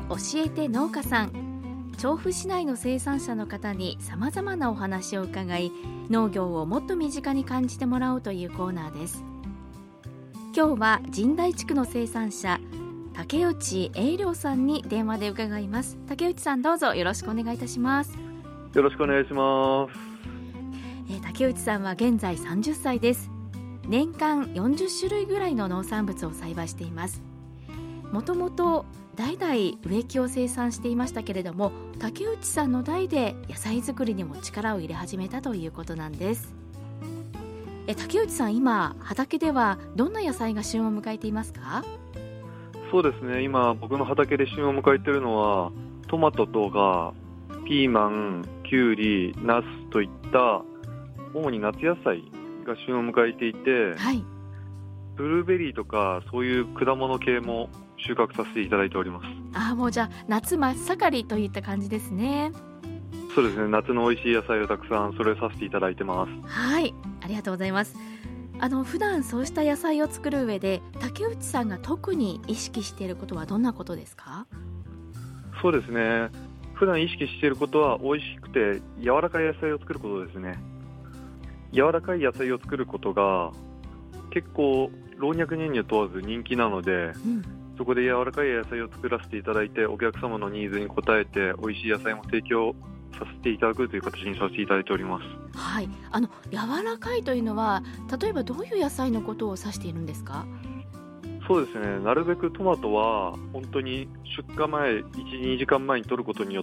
教えて農家さん。調布市内の生産者の方にさまざまなお話を伺い、農業をもっと身近に感じてもらおうというコーナーです。今日は神代地区の生産者竹内栄良さんに電話で伺います。竹内さん、どうぞよろしくお願いいたします。 よろしくお願いします。 竹内さんは現在30歳です。年間40種類ぐらいの農産物を栽培しています。もともと代々植木を生産していましたけれども、竹内さんの代で野菜作りにも力を入れ始めたということなんです。竹内さん、今畑ではどんな野菜が旬を迎えていますか？ そうですね、今僕の畑で旬を迎えているのはトマトとかピーマン、キュウリ、ナスといった主に夏野菜が旬を迎えていて、 はい、 ブルーベリーとかそういう果物系も収穫させていただいております。 もうじゃあ夏真っ盛りといった感じですね。 そうですね、夏の美味しい野菜をたくさん揃えさせていただいてます。 はい、ありがとうございます。普段そうした野菜を作る上で竹内さんが特に意識していることはどんなことですか？ そうですね、普段意識していることは美味しくて柔らかい野菜を作ることですね。柔らかい野菜を作ることが結構老若年女問わず人気なので、そこで柔らかい野菜を作らせていただいて、お客様のニーズに応えて美味しい野菜も提供させていただくという形にさせていただいております。 はい、柔らかいというのは例えばどういう野菜のことを指しているんですか？ そうですね、なるべくトマトは本当に出荷前 1,2 時間前に取ることによって、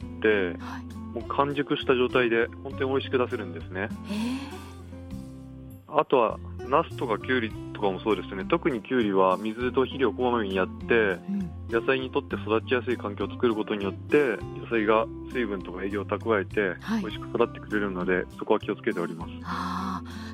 もう完熟した状態で本当に美味しく出せるんですね。あとはナスとかキュウリとかもそうですね。特にキュウリは水と肥料をこまめにやって、野菜にとって育ちやすい環境を作ることによって野菜が水分とか栄養を蓄えて美味しく育ってくれるので、そこは気をつけております。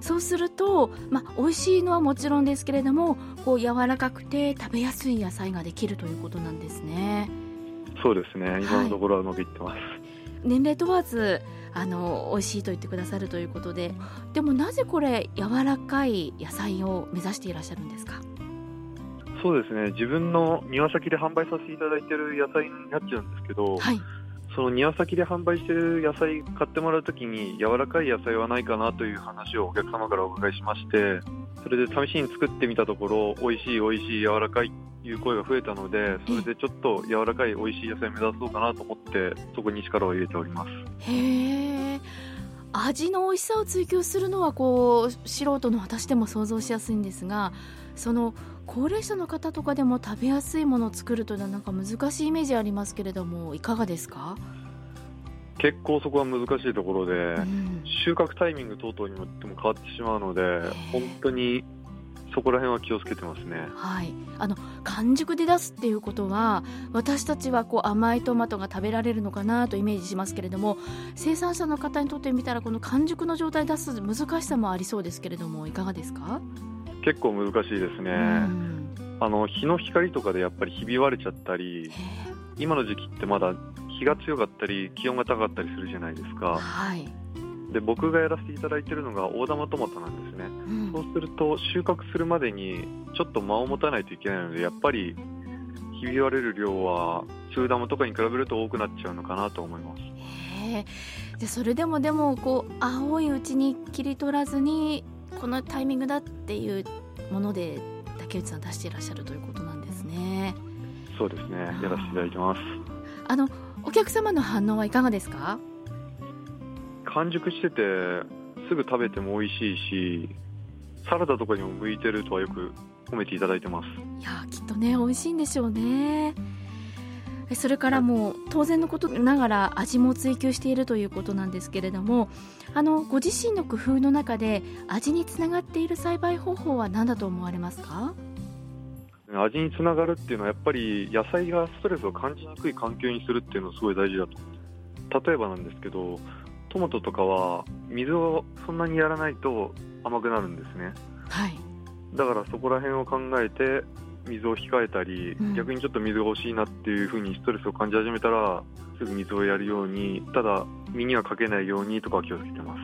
そうすると、美味しいのはもちろんですけれども、柔らかくて食べやすい野菜ができるということなんですね。 そうですね、今のところは伸びてます。 年齢問わず美味しいと言ってくださるということで、でもなぜこれ柔らかい野菜を目指していらっしゃるんですか？ そうですね、自分の庭先で販売させていただいている野菜になっちゃうんですけど、その庭先で販売している野菜買ってもらうときに柔らかい野菜はないかなという話をお客様からお伺いしまして、それで試しに作ってみたところ、美味しい柔らかいという声が増えたので、それでちょっと柔らかい美味しい野菜を目指そうかなと思ってそこに力を入れております。 へー、味の美味しさを追求するのは素人の私でも想像しやすいんですが、その高齢者の方とかでも食べやすいものを作るというのはなんか難しいイメージありますけれども、いかがですか？ 結構そこは難しいところで、収穫タイミング等々によっても変わってしまうので、本当にそこら辺は気をつけてますね。 完熟で出すっていうことは、私たちは甘いトマトが食べられるのかなとイメージしますけれども、生産者の方にとってみたらこの完熟の状態で出す難しさもありそうですけれども、いかがですか？ 結構難しいですね。日の光とかでやっぱりひび割れちゃったり、今の時期ってまだ日が強かったり気温が高かったりするじゃないですか。で、僕がやらせていただいているのが大玉トマトなんですね。そうすると収穫するまでにちょっと間を持たないといけないので、やっぱりひび割れる量は中玉とかに比べると多くなっちゃうのかなと思います。 でそれでも青いうちに切り取らずにこのタイミングだっていうもので竹内さん出していらっしゃるということなんですね。 そうですね、やらせていただいてます。 お客様の反応はいかがですか？ 完熟しててすぐ食べても美味しいし、サラダとかにも向いてるとはよく褒めていただいてます。 いや、きっとね美味しいんでしょうね。それからもう当然のことながら味も追求しているということなんですけれども、ご自身の工夫の中で味につながっている栽培方法は何だと思われますか？ 味につながるっていうのはやっぱり野菜がストレスを感じにくい環境にするっていうのはすごい大事だと。例えばなんですけど、トマトとかは水をそんなにやらないと甘くなるんですね。だからそこら辺を考えて水を控えたり、逆にちょっと水が欲しいなっていう風にストレスを感じ始めたらすぐ水をやるように、ただ身にはかけないようにとか気をつけてます。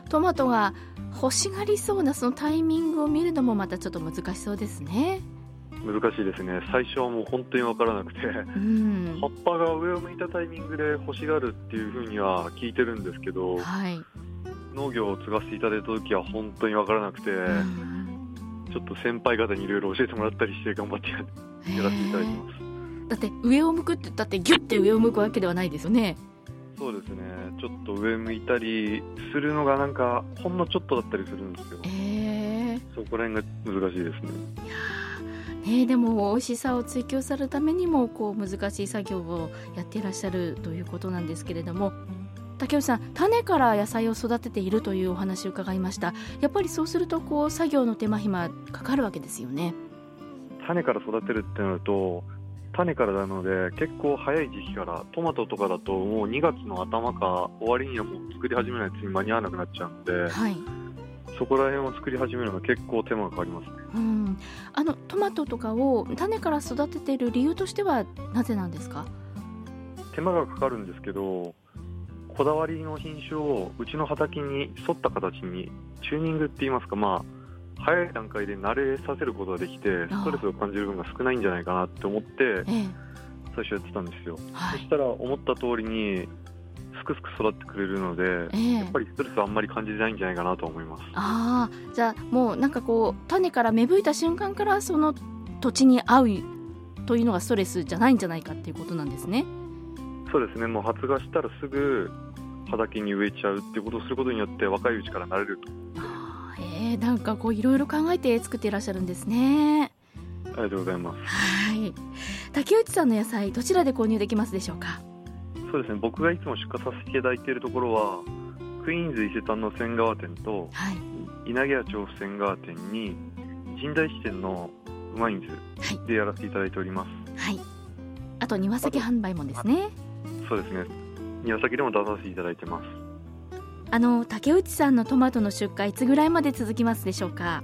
トマトが欲しがりそうなそのタイミングを見るのもまたちょっと難しそうですね。 難しいですね。最初はもう本当に分からなくて、葉っぱが上を向いたタイミングで欲しがるっていう風には聞いてるんですけど、はい、農業を継がせていただいた時は本当に分からなくて、ちょっと先輩方にいろいろ教えてもらったりして頑張ってやらせていただいてます。 だって上を向くって言ったってギュッて上を向くわけではないですよね。 そうですね、ちょっと上向いたりするのがなんかほんのちょっとだったりするんですよ。そこら辺が難しいですね。 でも美味しさを追求するためにもこう難しい作業をやっていらっしゃるということなんですけれども、竹内さん、種から野菜を育てているというお話を伺いました。やっぱりそうするとこう作業の手間暇かかるわけですよね。 種から育てるってなると、種からなので結構早い時期から、トマトとかだともう2月の頭か終わりにはもう作り始めないと間に合わなくなっちゃうので、はい、そこら辺を作り始めるのは結構手間がかかりますね。 トマトとかを種から育てている理由としてはなぜなんですか？ 手間がかかるんですけど、こだわりの品種をうちの畑に沿った形にチューニングって言いますか、早い段階で慣れさせることができて、ストレスを感じる分が少ないんじゃないかなって思って、最初やってたんですよ。そしたら思った通りにすくすく育ってくれるので、やっぱりストレスはあんまり感じないんじゃないかなと思います。 じゃあもうなんかこう種から芽吹いた瞬間からその土地に合うというのがストレスじゃないんじゃないかっていうことなんですね。 そうですね、もう発芽したらすぐ畑に植えちゃうっていうことをすることによって若いうちから慣れると。 なんかこういろいろ考えて作っていらっしゃるんですね。 ありがとうございます。 竹内さんの野菜どちらで購入できますでしょうか？ そうですね、僕がいつも出荷させていただいているところはクイーンズ伊勢丹の仙川店と、稲毛屋調布仙川店に神代支店のうまいんずでやらせていただいております。 あと庭先販売もですね。 そうですね、庭先でも出させていただいてます。 竹内さんのトマトの出荷いつぐらいまで続きますでしょうか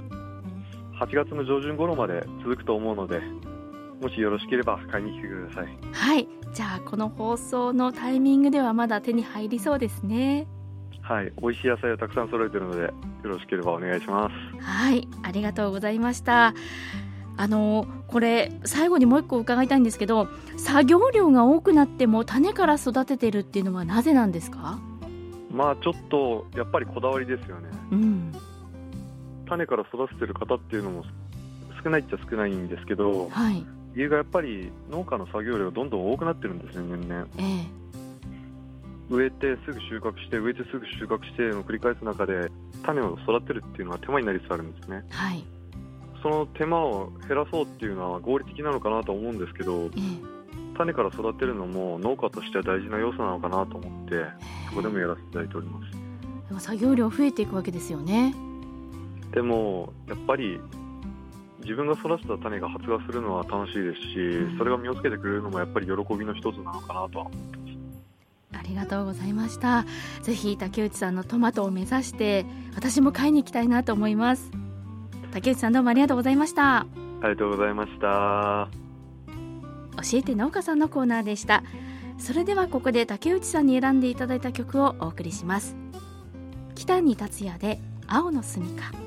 ？8月の上旬頃まで続くと思うので、もしよろしければ買いに来てください。 はい、じゃあこの放送のタイミングではまだ手に入りそうですね。 はい、美味しい野菜をたくさん揃えているので、よろしければお願いします。 はい、ありがとうございました。これ最後にもう一個伺いたいんですけど、作業量が多くなっても種から育ててるっていうのはなぜなんですか？ ちょっとやっぱりこだわりですよね。種から育ててる方っていうのも少ないっちゃ少ないんですけど、理由がやっぱり農家の作業量がどんどん多くなってるんですよね、年々。植えてすぐ収穫して、植えてすぐ収穫しての繰り返す中で種を育てるっていうのは手間になりつつあるんですね。その手間を減らそうっていうのは合理的なのかなと思うんですけど、種から育てるのも農家としては大事な要素なのかなと思って、そこでもやらせていただいております。 でも作業量増えていくわけですよね。 でもやっぱり自分が育てた種が発芽するのは楽しいですし、それが実をつけてくれるのもやっぱり喜びの一つなのかなとは思ってます。 ありがとうございました。ぜひ竹内さんのトマトを目指して私も買いに行きたいなと思います。竹内さん、どうもありがとうございました。 ありがとうございました。 教えて農家さんのコーナーでした。それではここで竹内さんに選んでいただいた曲をお送りします。北に達也で青の住みか。